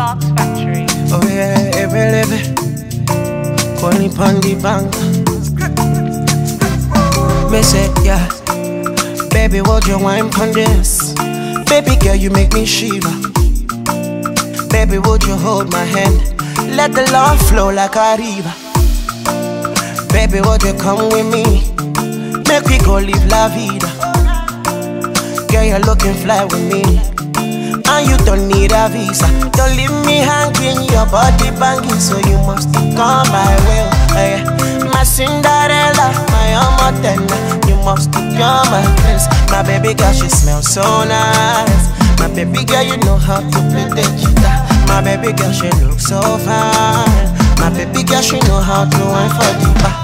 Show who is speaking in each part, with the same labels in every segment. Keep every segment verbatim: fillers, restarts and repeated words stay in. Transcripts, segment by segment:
Speaker 1: Box Factory.
Speaker 2: Oh yeah, every level. Calling pon the bank. Me say yeah, baby, would you wine pon this? Baby girl, you make me shiver. Baby, would you hold my hand? Let the love flow like a river. Baby, would you come with me? Make we go live la vida. Girl, you're looking fly with me, and you don't need a visa. Don't leave me hanging, your body banging, so you must come my way. Oh, yeah. My Cinderella, my Amatena, you must come my prince. My baby girl, she smells so nice. My baby girl, you know how to play the guitar. My baby girl, she looks so fine. My baby girl, she know how to wine for the bar.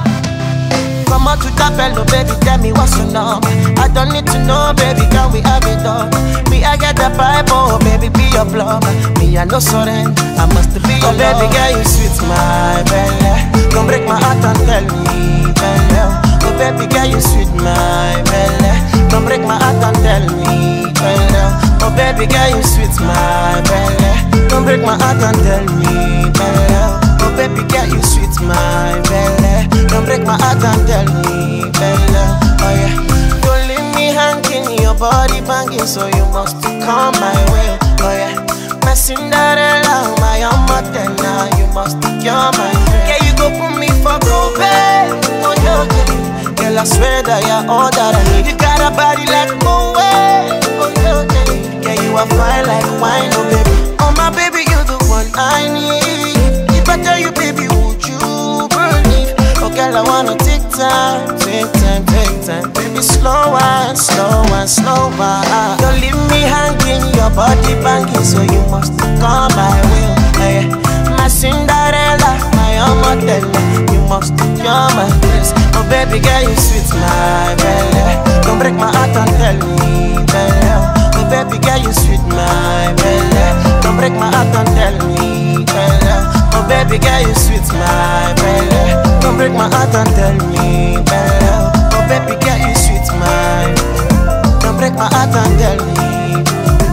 Speaker 2: Come on to that fellow, baby, tell me what's your number. I don't need to know, baby, can we have it all? Me, I get the pipe, oh, baby, be your plumber. Me, I no surrender, I must be your oh, baby, girl, you sweet, my belly. Don't break my heart and tell me, belly. Oh, baby, girl, you sweet, my belly. Don't break my heart and tell me, belly. Oh, baby, girl, you sweet, my belly. Don't break my heart and tell me, belly. Oh, baby, girl, you sweet, my belly. Don't break my heart and tell me, Bella. Oh yeah. Don't leave me hanging, your body banging, so you must come my way. Oh yeah. My Cinderella, my Amatena, you must cure my way. Yeah, you go put me for go, babe. Oh yeah, okay. Girl, I swear that you're all that I need. You got a body like go away. Oh yeah, okay. Yeah, you are fine like wine, oh baby. Oh my baby, you're the one I need. If I tell you, baby, would you believe? Oh girl, I wanna take time, take time, take time. Baby, slow and slow and slow and don't leave me hanging, your body banging, so you must come my way. Oh, yeah. My Cinderella, my Amatena, you must come my place. Oh baby girl, you sweet, my belly. Don't break my heart and tell me, belly. Oh baby girl, you sweet, my belly. Don't break my heart and tell me, belly. Oh baby girl, you sweet, my belly. Don't break my heart and tell me, Bella. Oh baby girl, you sweet, my. Don't break my heart and tell me.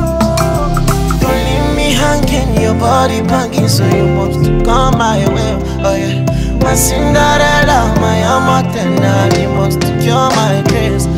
Speaker 2: Don't leave me hanging, your body banging, so you must come my way. Oh yeah. My Cinderella, my Amatena, you must cure my grace.